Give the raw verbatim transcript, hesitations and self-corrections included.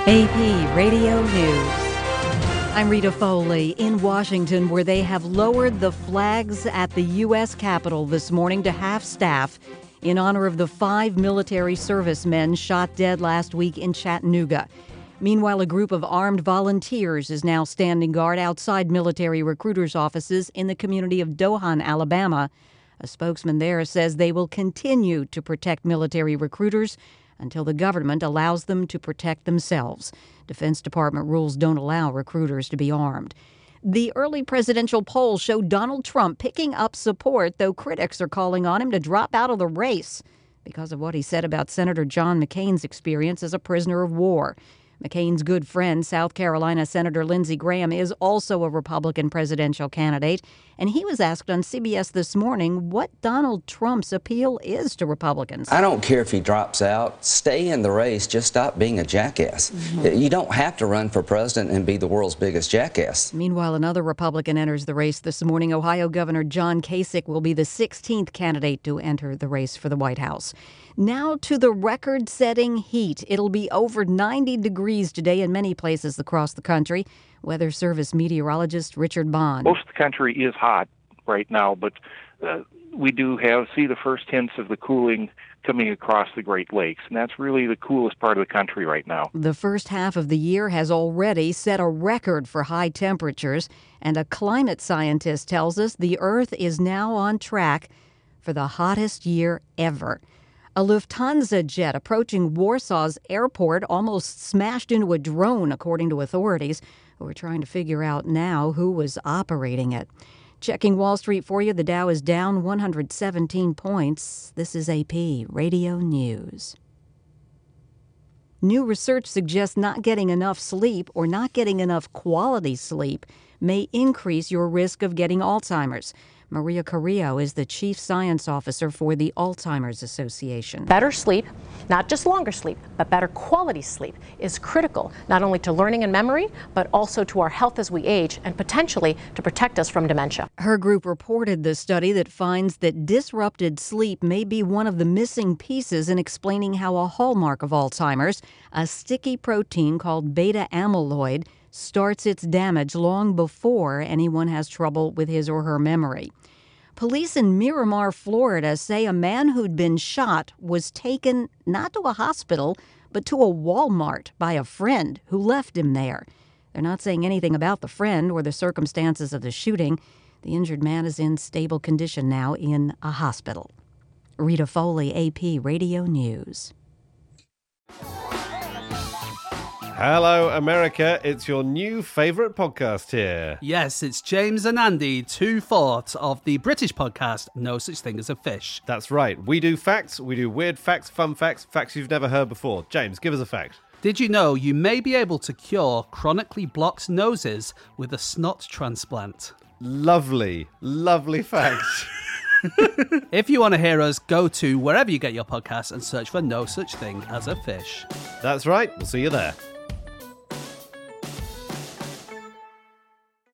A P Radio News. I'm Rita Foley in Washington, where they have lowered the flags at the U S Capitol this morning to half-staff in honor of the five military servicemen shot dead last week in Chattanooga. Meanwhile, a group of armed volunteers is now standing guard outside military recruiters' offices in the community of Dohan, Alabama. A spokesman there says they will continue to protect military recruiters until the government allows them to protect themselves. Defense Department rules don't allow recruiters to be armed. The early presidential polls show Donald Trump picking up support, though critics are calling on him to drop out of the race because of what he said about Senator John McCain's experience as a prisoner of war. McCain's good friend, South Carolina Senator Lindsey Graham, is also a Republican presidential candidate, and he was asked on C B S This Morning what Donald Trump's appeal is to Republicans. I don't care if he drops out. Stay in the race. Just stop being a jackass. Mm-hmm. You don't have to run for president and be the world's biggest jackass. Meanwhile, another Republican enters the race this morning. Ohio Governor John Kasich will be the sixteenth candidate to enter the race for the White House. Now to the record-setting heat. It'll be over ninety degrees today in many places across the country. Weather Service meteorologist Richard Bond. Most of the country is hot right now, but uh, we do have see the first hints of the cooling coming across the Great Lakes, and that's really the coolest part of the country right now. The first half of the year has already set a record for high temperatures, and a climate scientist tells us the Earth is now on track for the hottest year ever. A Lufthansa jet approaching Warsaw's airport almost smashed into a drone, according to authorities, who are trying to figure out now who was operating it. Checking Wall Street for you, the Dow is down one hundred seventeen points. This is A P Radio News. New research suggests not getting enough sleep or not getting enough quality sleep may increase your risk of getting Alzheimer's. Maria Carrillo is the Chief Science Officer for the Alzheimer's Association. Better sleep, not just longer sleep, but better quality sleep is critical, not only to learning and memory, but also to our health as we age and potentially to protect us from dementia. Her group reported the study that finds that disrupted sleep may be one of the missing pieces in explaining how a hallmark of Alzheimer's, a sticky protein called beta amyloid, starts its damage long before anyone has trouble with his or her memory. Police in Miramar, Florida, say a man who'd been shot was taken not to a hospital, but to a Walmart by a friend who left him there. They're not saying anything about the friend or the circumstances of the shooting. The injured man is in stable condition now in a hospital. Rita Foley, A P Radio News. Hello, America. It's your new favourite podcast here. Yes, it's James and Andy, two-fourths of the British podcast No Such Thing as a Fish. That's right. We do facts, we do weird facts, fun facts, facts you've never heard before. James, give us a fact. Did you know you may be able to cure chronically blocked noses with a snot transplant? Lovely, lovely fact. If you want to hear us, go to wherever you get your podcasts and search for No Such Thing as a Fish. That's right. We'll see you there.